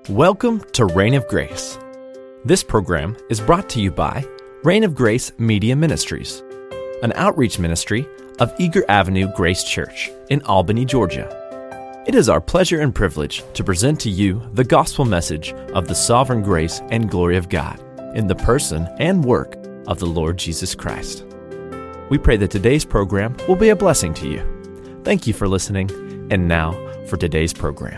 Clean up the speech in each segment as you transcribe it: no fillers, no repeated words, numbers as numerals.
Welcome to Reign of Grace. This program is brought to you by Reign of Grace Media Ministries, an outreach ministry of Eager Avenue Grace Church in Albany, Georgia. It is our pleasure and privilege to present to you the gospel message of the sovereign grace and glory of God in the person and work of the Lord Jesus Christ. We pray that today's program will be a blessing to you. Thank you for listening, and now for today's program.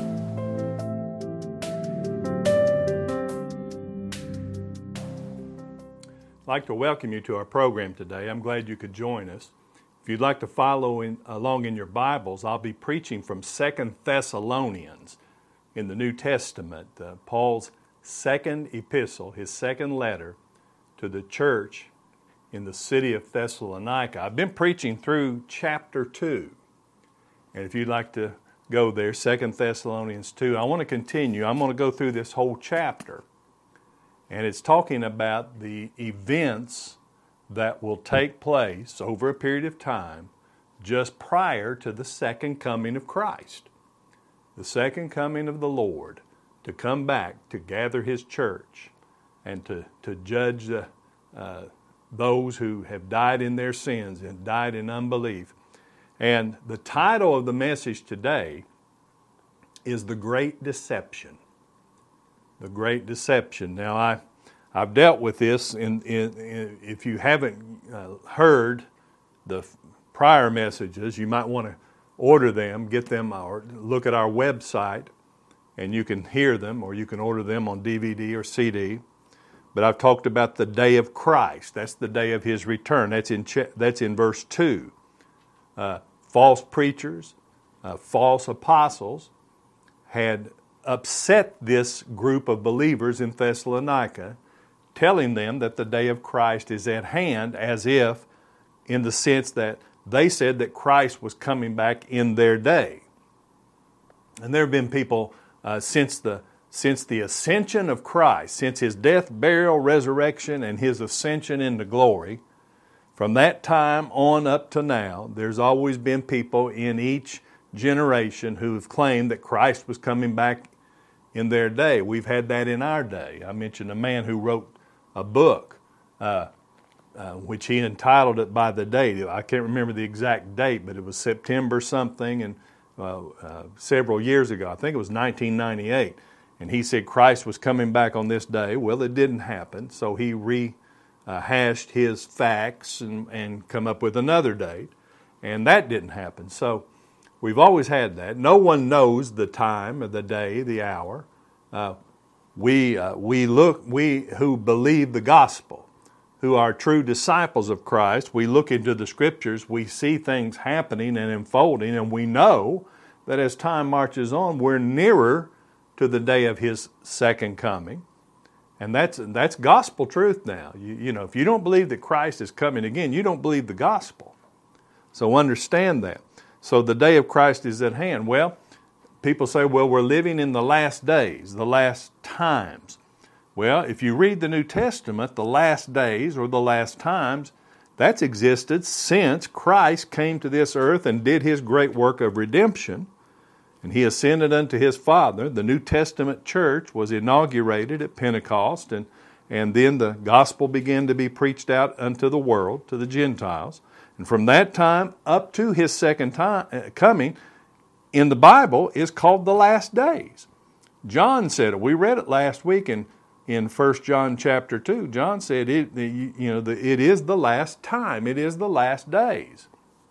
I'd like to welcome you to our program today. I'm glad you could join us. If you'd like to follow along in your Bibles, I'll be preaching from 2 Thessalonians in the New Testament, Paul's second epistle, his second letter to the church in the city of Thessalonica. I've been preaching through chapter 2, and if you'd like to go there, 2 Thessalonians 2, I want to continue. I'm going to go through this whole chapter. And it's talking about the events that will take place over a period of time just prior to the second coming of Christ. The second coming of the Lord to come back to gather His church and to judge those who have died in their sins and died in unbelief. And the title of the message today is The Great Deception. The Great Deception. Now, I've dealt with this. If you haven't heard the prior messages, you might want to order them, get them, or look at our website, and you can hear them, or you can order them on DVD or CD. But I've talked about the day of Christ. That's the day of His return. That's in verse 2. False preachers, false apostles had upset this group of believers in Thessalonica, telling them that the day of Christ is at hand, as if in the sense that they said that Christ was coming back in their day. And there have been people since the ascension of Christ, since His death, burial, resurrection, and His ascension into glory, from that time on up to now, there's always been people in each generation who have claimed that Christ was coming back in their day. We've had that in our day. I mentioned a man who wrote a book, which he entitled it by the date. I can't remember the exact date, but it was September something, and several years ago. I think it was 1998. And he said Christ was coming back on this day. Well, it didn't happen, so he rehashed his facts and come up with another date, and that didn't happen. So we've always had that. No one knows the time of the day, the hour. We who believe the gospel, who are true disciples of Christ, we look into the Scriptures, we see things happening and unfolding, and we know that as time marches on, we're nearer to the day of His second coming. And that's gospel truth now. You know, if you don't believe that Christ is coming again, you don't believe the gospel. So understand that. So the day of Christ is at hand. Well, people say, well, we're living in the last days, the last times. Well, if you read the New Testament, the last days or the last times, that's existed since Christ came to this earth and did His great work of redemption. And He ascended unto His Father. The New Testament church was inaugurated at Pentecost, and then the gospel began to be preached out unto the world, to the Gentiles. And from that time up to His second coming, in the Bible, is called the last days. John said it. We read it last week in 1 John chapter 2. John said it is the last time. It is the last days.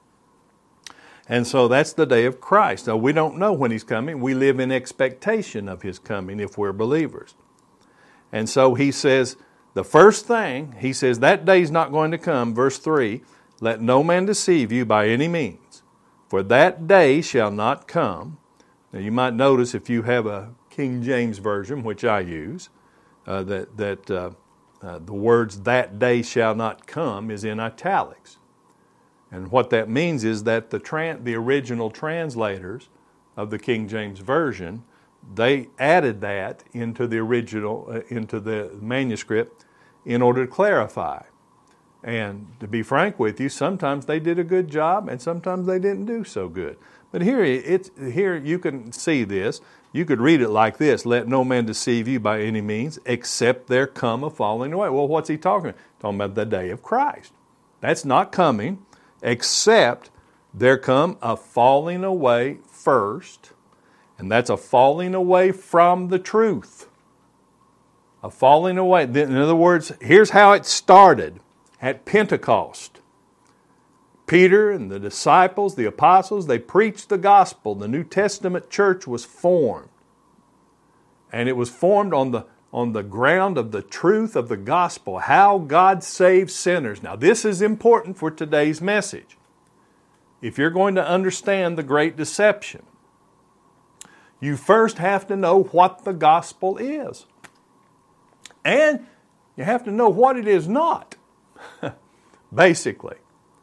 And so that's the day of Christ. Now, we don't know when He's coming. We live in expectation of His coming if we're believers. And so He says, the first thing, He says, that day's not going to come. Verse 3, let no man deceive you by any means, for that day shall not come. Now, you might notice if you have a King James Version, which I use, that the words that day shall not come is in italics. And what that means is that the original translators of the King James Version, they added that into the original, into the manuscript in order to clarify. And to be frank with you, sometimes they did a good job and sometimes they didn't do so good. But here you can see this. You could read it like this: let no man deceive you by any means, except there come a falling away. Well, what's he talking about? Talking about the day of Christ. That's not coming, except there come a falling away first, and that's a falling away from the truth. A falling away. In other words, here's how it started at Pentecost. Peter and the disciples, the apostles, they preached the gospel. The New Testament church was formed. And it was formed on the ground of the truth of the gospel, how God saves sinners. Now, this is important for today's message. If you're going to understand the great deception, you first have to know what the gospel is. And you have to know what it is not, basically.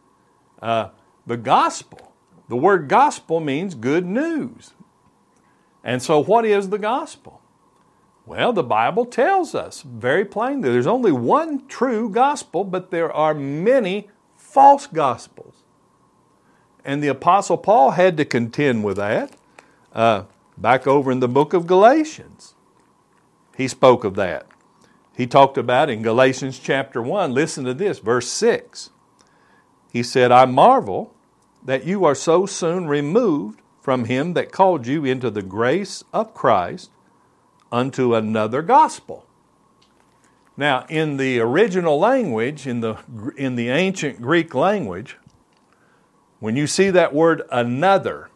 The gospel, the word gospel means good news. And so what is the gospel? Well, the Bible tells us very plainly there's only one true gospel, but there are many false gospels. And the Apostle Paul had to contend with that. Back over in the book of Galatians, he spoke of that. He talked about in Galatians chapter 1, listen to this, verse 6. He said, I marvel that you are so soon removed from him that called you into the grace of Christ unto another gospel. Now, in the original language, in the ancient Greek language, when you see that word another,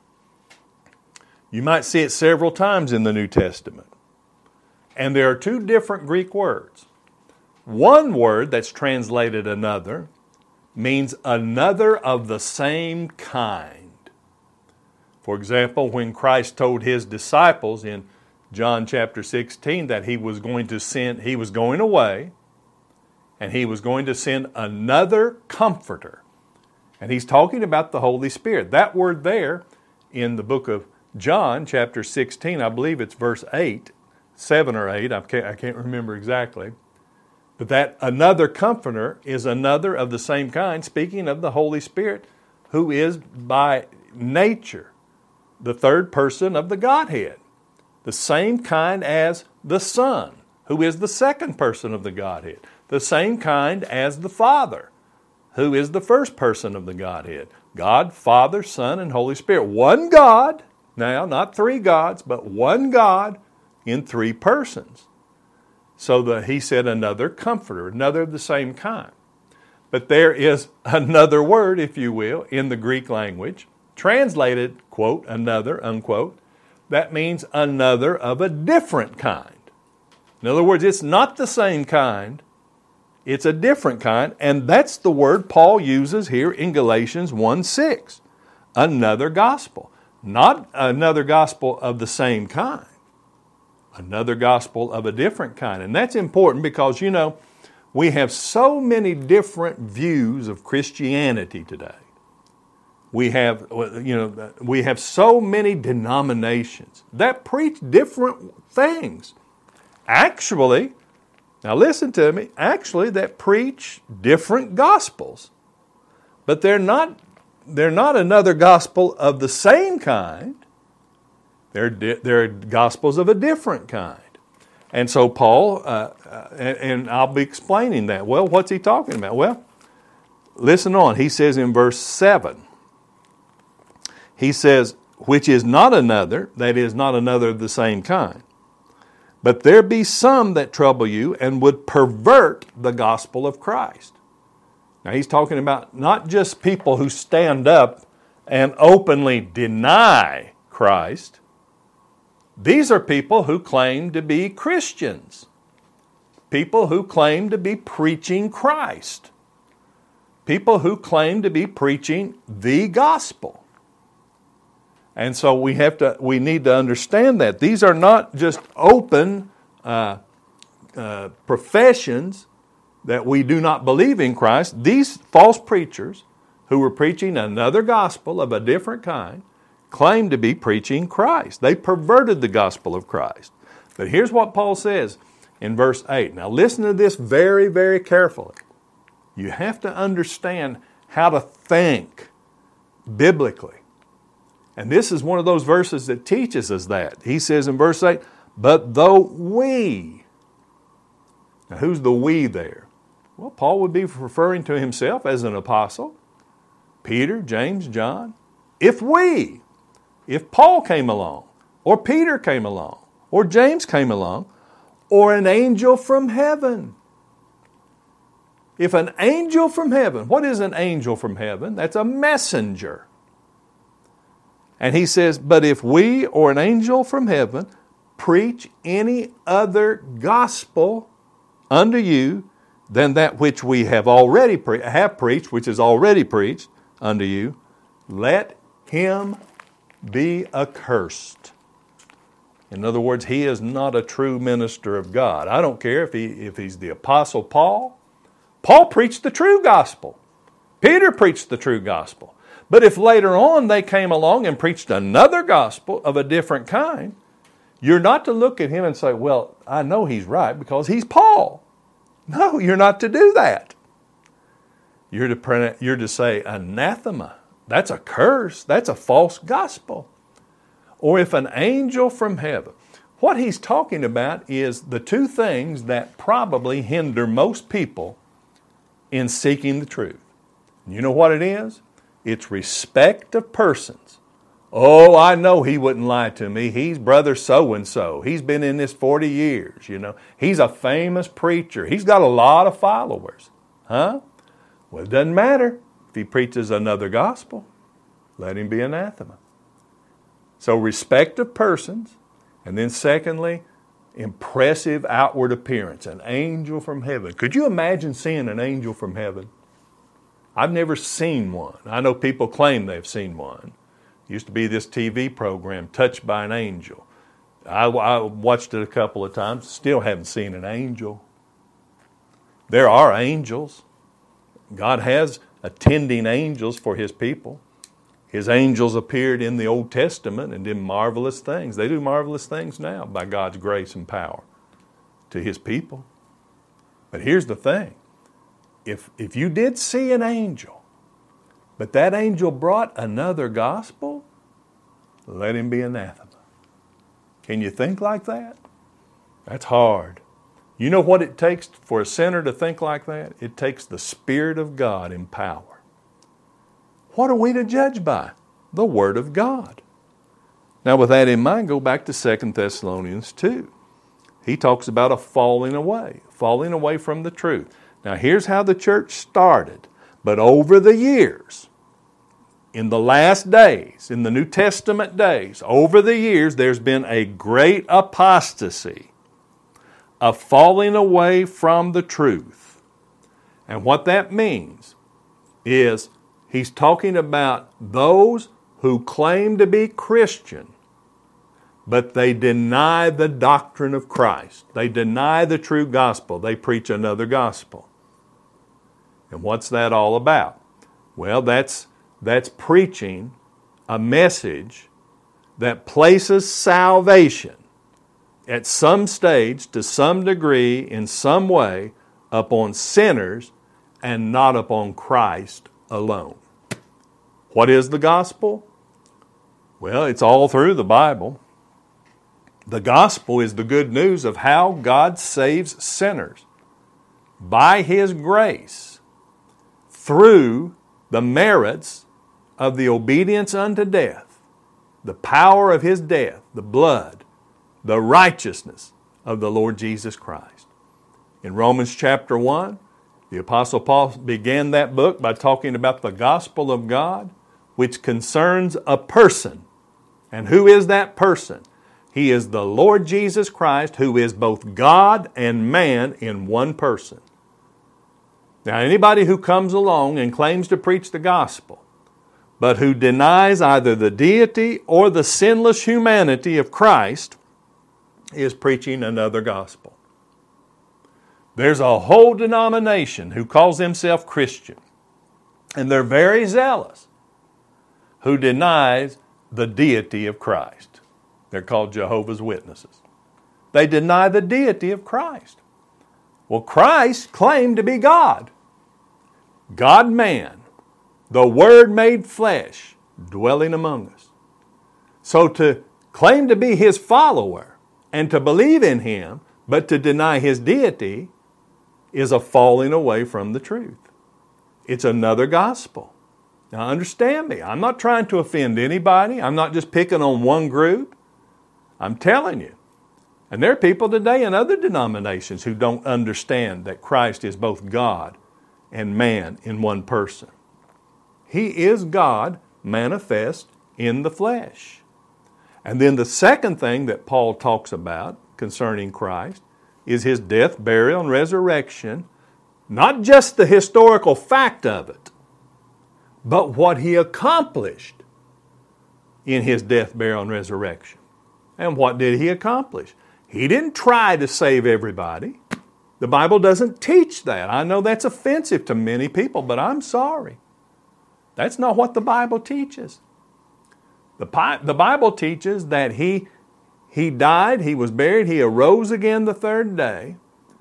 you might see it several times in the New Testament. And there are two different Greek words. One word that's translated another means another of the same kind. For example, when Christ told His disciples in John chapter 16 that He was going away, and He was going to send another comforter. And He's talking about the Holy Spirit. That word there in the book of John chapter 16, I believe it's verse 8, 7 or 8, I can't remember exactly. But that another comforter is another of the same kind, speaking of the Holy Spirit, who is by nature the third person of the Godhead. The same kind as the Son, who is the second person of the Godhead. The same kind as the Father, who is the first person of the Godhead. God, Father, Son, and Holy Spirit. One God, now not three gods, but one God in three persons. So He said another comforter, another of the same kind. But there is another word, if you will, in the Greek language, translated, quote, another, unquote, that means another of a different kind. In other words, it's not the same kind, it's a different kind, and that's the word Paul uses here in Galatians 1:6. Another gospel. Not another gospel of the same kind. Another gospel of a different kind. And that's important because, we have so many different views of Christianity today. We have so many denominations that preach different things. Actually, now listen to me, that preach different gospels. But they're not another gospel of the same kind. They're gospels of a different kind. And so Paul, and I'll be explaining that. Well, what's he talking about? Well, listen on. He says in verse 7, he says, which is not another, that is not another of the same kind. But there be some that trouble you and would pervert the gospel of Christ. Now he's talking about not just people who stand up and openly deny Christ. These are people who claim to be Christians. People who claim to be preaching Christ. People who claim to be preaching the gospel. And so we need to understand that. These are not just open professions that we do not believe in Christ. These false preachers who were preaching another gospel of a different kind claim to be preaching Christ. They perverted the gospel of Christ. But here's what Paul says in verse 8. Now listen to this very, very carefully. You have to understand how to think biblically. And this is one of those verses that teaches us that. He says in verse 8, but though we. Now who's the we there? Well, Paul would be referring to himself as an apostle. Peter, James, John. If Paul came along, or Peter came along, or James came along, or an angel from heaven. If an angel from heaven, what is an angel from heaven? That's a messenger. And he says, but if we or an angel from heaven preach any other gospel unto you than that which we have already preached, which is already preached unto you, let him be accursed. In other words, he is not a true minister of God. I don't care if he's the Apostle Paul. Paul preached the true gospel. Peter preached the true gospel. But if later on they came along and preached another gospel of a different kind, you're not to look at him and say, well, I know he's right because he's Paul. No, you're not to do that. You're to say anathema. That's a curse. That's a false gospel. Or if an angel from heaven. What he's talking about is the two things that probably hinder most people in seeking the truth. You know what it is? It's respect of persons. Oh, I know he wouldn't lie to me. He's brother so-and-so. He's been in this 40 years, He's a famous preacher. He's got a lot of followers. Huh? Well, it doesn't matter if he preaches another gospel. Let him be anathema. So respect of persons, and then secondly, impressive outward appearance, an angel from heaven. Could you imagine seeing an angel from heaven? I've never seen one. I know people claim they've seen one. Used to be this TV program, Touched by an Angel. I watched it a couple of times, still haven't seen an angel. There are angels. God has attending angels for His people. His angels appeared in the Old Testament and did marvelous things. They do marvelous things now by God's grace and power to His people. But here's the thing. If you did see an angel, but that angel brought another gospel, let him be anathema. Can you think like that? That's hard. You know what it takes for a sinner to think like that? It takes the Spirit of God in power. What are we to judge by? The Word of God. Now with that in mind, go back to 2 Thessalonians 2. He talks about a falling away from the truth. Now here's how the church started. But over the years, in the last days, in the New Testament days, over the years, there's been a great apostasy, a falling away from the truth. And what that means is he's talking about those who claim to be Christian, but they deny the doctrine of Christ. They deny the true gospel. They preach another gospel. And what's that all about? Well, that's preaching a message that places salvation at some stage, to some degree, in some way, upon sinners and not upon Christ alone. What is the gospel? Well, it's all through the Bible. The gospel is the good news of how God saves sinners by His grace through the merits of the obedience unto death, the power of His death, the blood, the righteousness of the Lord Jesus Christ. In Romans chapter 1, the Apostle Paul began that book by talking about the gospel of God, which concerns a person. And who is that person? He is the Lord Jesus Christ, who is both God and man in one person. Now, anybody who comes along and claims to preach the gospel, but who denies either the deity or the sinless humanity of Christ, is preaching another gospel. There's a whole denomination who calls themselves Christian, and they're very zealous, who denies the deity of Christ. They're called Jehovah's Witnesses. They deny the deity of Christ. Well, Christ claimed to be God. God-man, the Word made flesh, dwelling among us. So to claim to be His follower and to believe in Him, but to deny His deity, is a falling away from the truth. It's another gospel. Now understand me, I'm not trying to offend anybody. I'm not just picking on one group. I'm telling you. And there are people today in other denominations who don't understand that Christ is both God and man in one person. He is God manifest in the flesh. And then the second thing that Paul talks about concerning Christ is His death, burial, and resurrection. Not just the historical fact of it, but what He accomplished in His death, burial, and resurrection. And what did He accomplish? He didn't try to save everybody. The Bible doesn't teach that. I know that's offensive to many people, but I'm sorry. That's not what the Bible teaches. The Bible teaches that He died, He was buried, He arose again the third day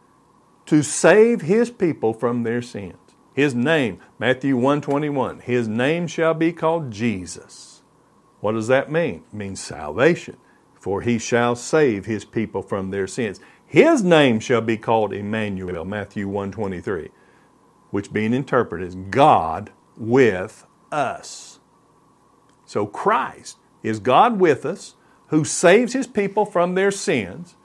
to save His people from their sins. His name, Matthew 1:21, His name shall be called Jesus. What does that mean? It means salvation. For He shall save His people from their sins. His name shall be called Emmanuel, Matthew 1:23, which being interpreted is God with us. So Christ is God with us, who saves His people from their sins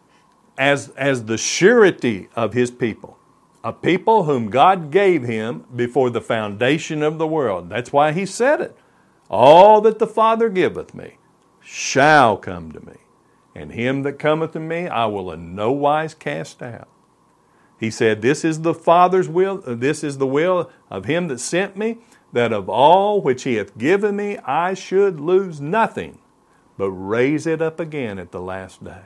as the surety of His people. A people whom God gave Him before the foundation of the world. That's why He said it. All that the Father giveth me shall come to me, and him that cometh to me I will in no wise cast out. He said, this is the Father's will, this is the will of Him that sent me, that of all which He hath given me I should lose nothing, but raise it up again at the last day.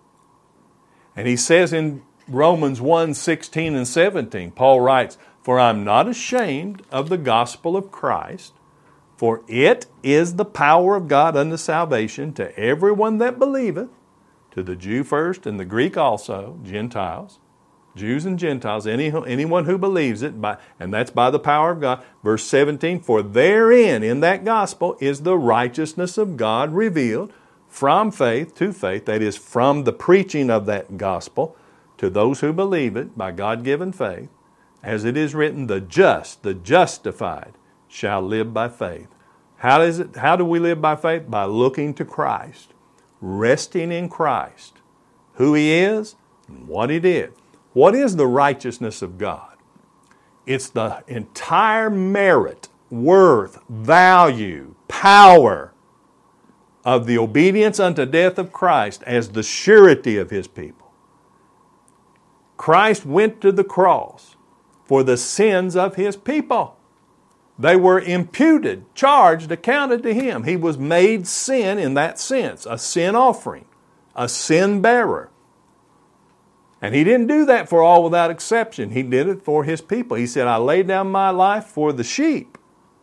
And he says in Romans 1:16 and 17, Paul writes, for I am not ashamed of the gospel of Christ, for it is the power of God unto salvation to everyone that believeth, to the Jew first and the Greek also, Gentiles, Jews and Gentiles, anyone who believes it, and that's by the power of God. Verse 17, for therein, in that gospel, is the righteousness of God revealed from faith to faith, that is, from the preaching of that gospel to those who believe it by God-given faith, as it is written, the just, the justified, shall live by faith. How do we live by faith? By looking to Christ, resting in Christ, who He is and what He did. What is the righteousness of God? It's the entire merit, worth, value, power of the obedience unto death of Christ as the surety of His people. Christ went to the cross for the sins of His people. They were imputed, charged, accounted to Him. He was made sin in that sense, a sin offering, a sin bearer. And He didn't do that for all without exception. He did it for His people. He said, I lay down my life for the sheep.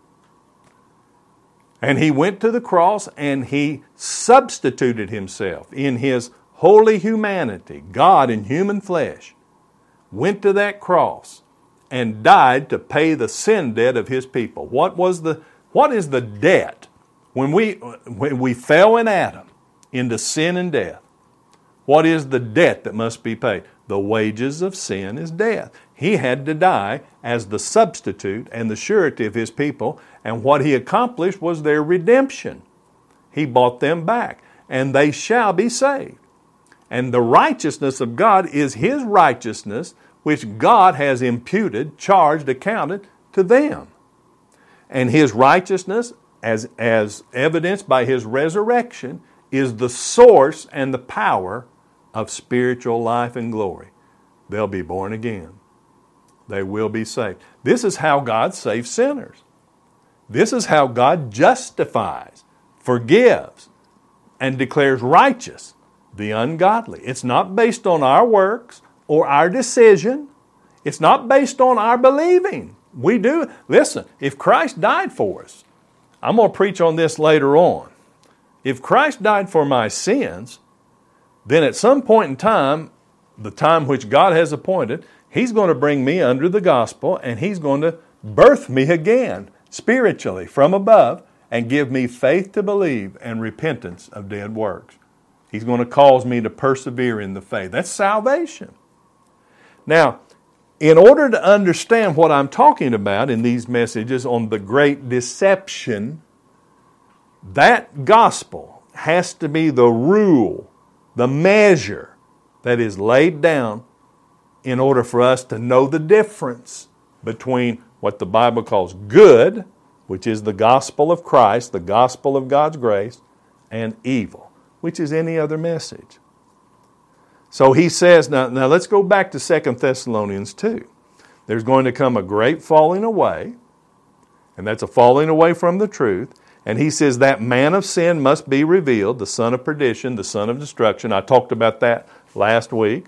And He went to the cross and He substituted Himself in His holy humanity, God in human flesh, went to that cross and died to pay the sin debt of His people. What is the debt? When we fell in Adam into sin and death, what is the debt that must be paid? The wages of sin is death. He had to die as the substitute and the surety of His people, and what He accomplished was their redemption. He bought them back, and they shall be saved. And the righteousness of God is His righteousness, which God has imputed, charged, accounted to them. And His righteousness, as evidenced by His resurrection, is the source and the power of spiritual life and glory. They'll be born again. They will be saved. This is how God saves sinners. This is how God justifies, forgives, and declares righteous the ungodly. It's not based on our works or our decision. It's not based on our believing. Listen, if Christ died for us, I'm going to preach on this later on. If Christ died for my sins, then at some point in time, the time which God has appointed, He's going to bring me under the gospel and He's going to birth me again, spiritually, from above, and give me faith to believe and repentance of dead works. He's going to cause me to persevere in the faith. That's salvation. Now, in order to understand what I'm talking about in these messages on the great deception, that gospel has to be the rule, the measure that is laid down in order for us to know the difference between what the Bible calls good, which is the gospel of Christ, the gospel of God's grace, and evil, which is any other message. So he says, now let's go back to 2 Thessalonians 2. There's going to come a great falling away, and that's a falling away from the truth. And he says that man of sin must be revealed, the son of perdition, the son of destruction. I talked about that last week.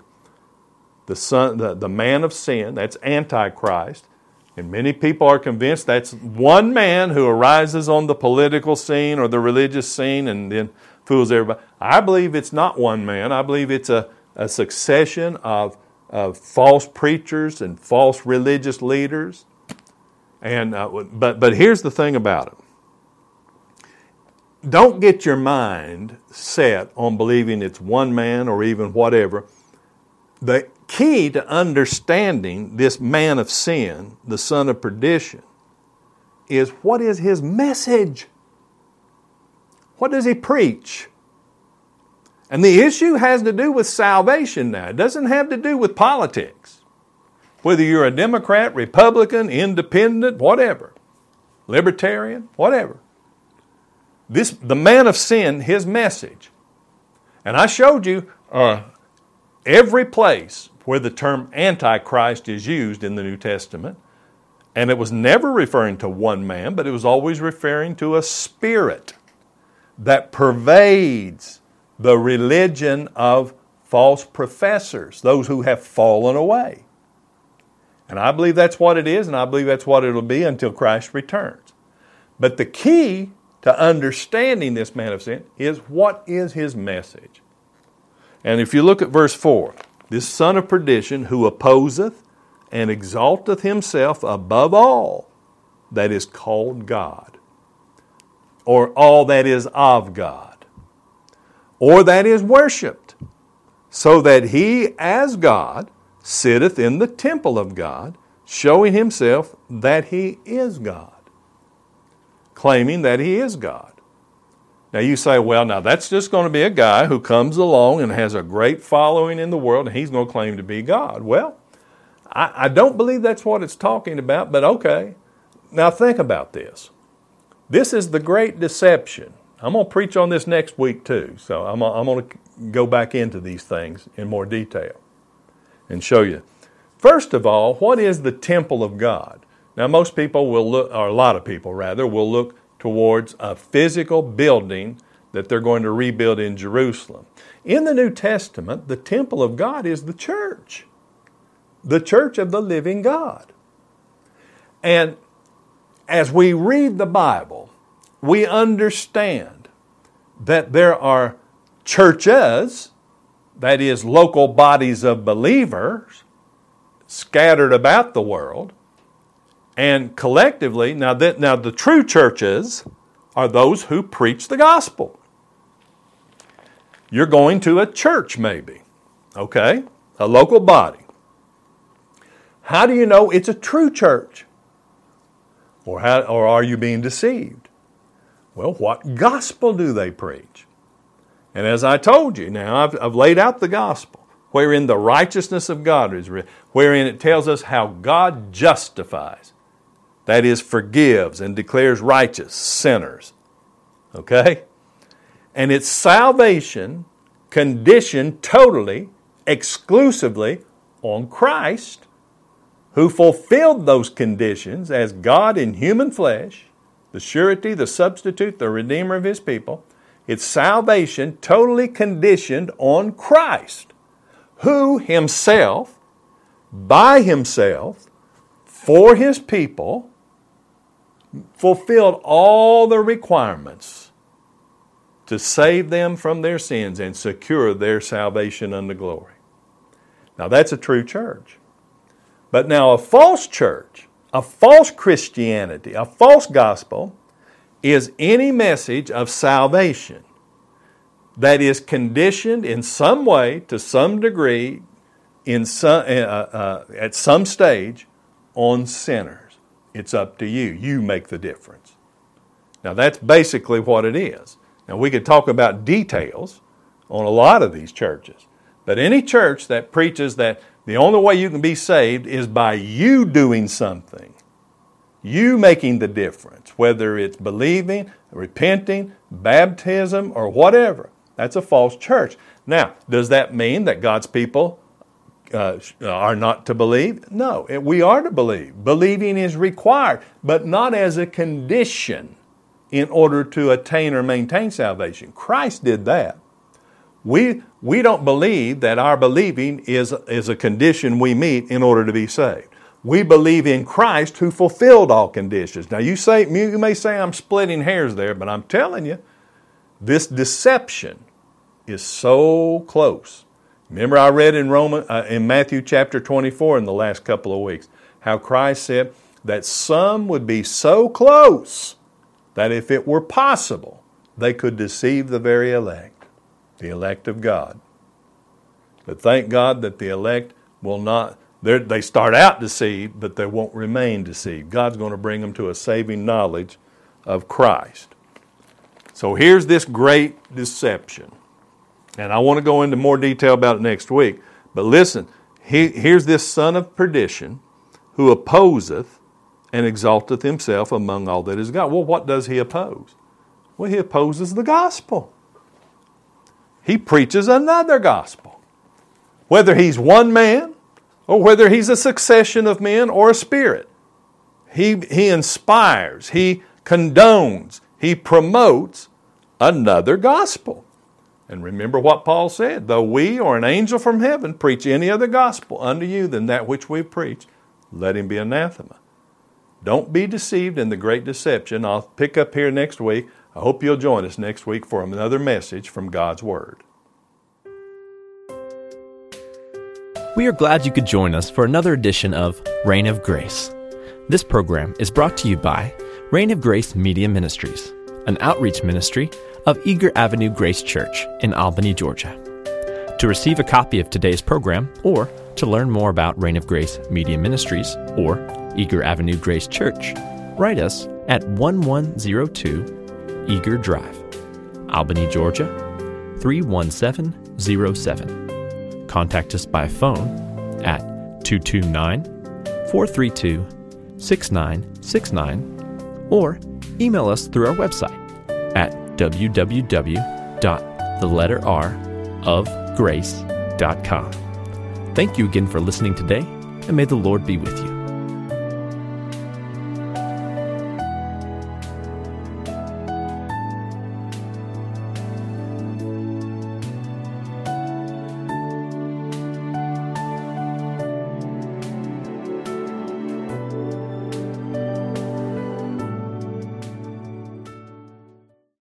The man of sin, that's Antichrist. And many people are convinced that's one man who arises on the political scene or the religious scene and then fools everybody. I believe it's not one man. I believe it's a succession of false preachers and false religious leaders. And but here's the thing about it. Don't get your mind set on believing it's one man or even whatever. The key to understanding this man of sin, the son of perdition, is what is his message? What does he preach? And the issue has to do with salvation now. It doesn't have to do with politics. Whether you're a Democrat, Republican, Independent, whatever, Libertarian, whatever. The man of sin, his message. And I showed you every place where the term Antichrist is used in the New Testament. And it was never referring to one man, but it was always referring to a spirit that pervades the religion of false professors, those who have fallen away. And I believe that's what it is, and I believe that's what it'll be until Christ returns. But the key to understanding this man of sin is what is his message. And if you look at verse 4, this son of perdition who opposeth and exalteth himself above all that is called God, or all that is of God, or that is worshipped, so that he as God sitteth in the temple of God, showing himself that he is God, claiming that he is God. Now you say, well, now that's just going to be a guy who comes along and has a great following in the world and he's going to claim to be God. Well, I don't believe that's what it's talking about, but okay. Now think about this. This is the great deception. I'm going to preach on this next week too, so I'm going to go back into these things in more detail and show you. First of all, what is the temple of God? Now most people will look, or a lot of people rather, will look towards a physical building that they're going to rebuild in Jerusalem. In the New Testament, the temple of God is the church of the living God. And as we read the Bible, we understand that there are churches, that is, local bodies of believers, scattered about the world. And collectively, now the true churches are those who preach the gospel. You're going to a church maybe, okay? A local body. How do you know it's a true church? Or are you being deceived? Well, what gospel do they preach? And as I told you, now I've laid out the gospel, wherein the righteousness of God is written, wherein it tells us how God justifies. That is, forgives and declares righteous sinners. Okay? And it's salvation conditioned totally, exclusively on Christ, who fulfilled those conditions as God in human flesh, the surety, the substitute, the redeemer of his people. It's salvation totally conditioned on Christ, who himself, by himself, for his people, fulfilled all the requirements to save them from their sins and secure their salvation unto glory. Now that's a true church. But now a false church, A false Christianity, a false gospel, is any message of salvation that is conditioned in some way, to some degree, at some stage, on sinners. It's up to you. You make the difference. Now that's basically what it is. Now we could talk about details on a lot of these churches, but any church that preaches that the only way you can be saved is by you doing something, you making the difference, whether it's believing, repenting, baptism, or whatever, that's a false church. Now, does that mean that God's people are not to believe? No, we are to believe. Believing is required, but not as a condition in order to attain or maintain salvation. Christ did that. We don't believe that our believing is a condition we meet in order to be saved. We believe in Christ who fulfilled all conditions. Now you may say I'm splitting hairs there, but I'm telling you, this deception is so close. Remember I read in Matthew chapter 24 in the last couple of weeks, how Christ said that some would be so close that if it were possible, they could deceive the very elect, the elect of God. But thank God that the elect will not, they start out deceived, but they won't remain deceived. God's going to bring them to a saving knowledge of Christ. So here's this great deception. And I want to go into more detail about it next week. But listen, here's this son of perdition who opposeth and exalteth himself among all that is God. Well, what does he oppose? Well, he opposes the gospel. He preaches another gospel. Whether he's one man or whether he's a succession of men or a spirit. He inspires, he condones, he promotes another gospel. And remember what Paul said, though we or an angel from heaven preach any other gospel unto you than that which we preach, let him be anathema. Don't be deceived in the great deception. I'll pick up here next week. I hope you'll join us next week for another message from God's Word. We are glad you could join us for another edition of Reign of Grace. This program is brought to you by Reign of Grace Media Ministries, an outreach ministry of Eager Avenue Grace Church in Albany, Georgia. To receive a copy of today's program or to learn more about Reign of Grace Media Ministries or Eager Avenue Grace Church, write us at 1102 Eager Drive, Albany, Georgia 31707. Contact us by phone at 229-432-6969 or email us through our website at www.theletterrofgrace.com. Thank you again for listening today, and may the Lord be with you.